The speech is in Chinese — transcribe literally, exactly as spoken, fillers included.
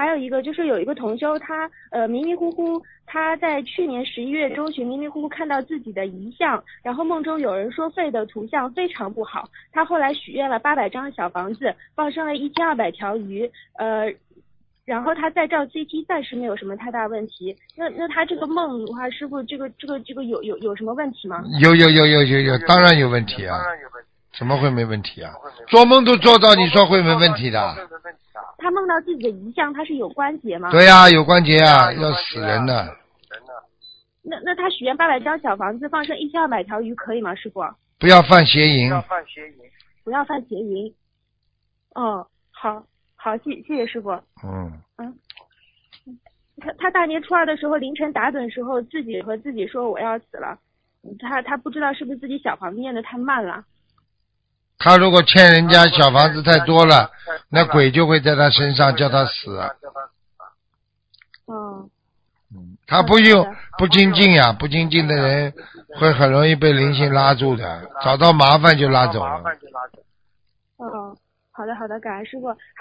还有一个就是有一个同修，他呃迷迷糊糊，他在去年十一月中旬迷迷糊糊看到自己的遗像，然后梦中有人说肺的图像非常不好，他后来许愿了八百张小房子，放生了一千二百条鱼，呃。然后他再照 C T 暂时没有什么太大问题，那那他这个梦的话，师傅这个这个这个有有有什么问题吗？ 有有有有有有，当然有问题啊，怎么会没问题啊？做梦都做到，你说会没问题的？ 他梦到自己的遗像，他是有关节吗？ 对呀、啊，有关节啊，要死人的。 那那他许愿八百张小房子，放生一千二百条鱼，可以吗，师傅？ 不要犯邪淫。 不要犯邪淫。不要犯邪淫。哦，好。好，谢谢谢师傅。 嗯嗯，他他大年初二的时候凌晨打盹时候，自己和自己说我要死了，他他不知道是不是自己小房子念得太慢了。 他如果欠人家小房子太多了，那鬼就会在他身上叫他死。 嗯， 他不用不精进呀，不精进的人会很容易被灵性拉住的，找到麻烦就拉走了。 嗯，好的好的，感恩师傅。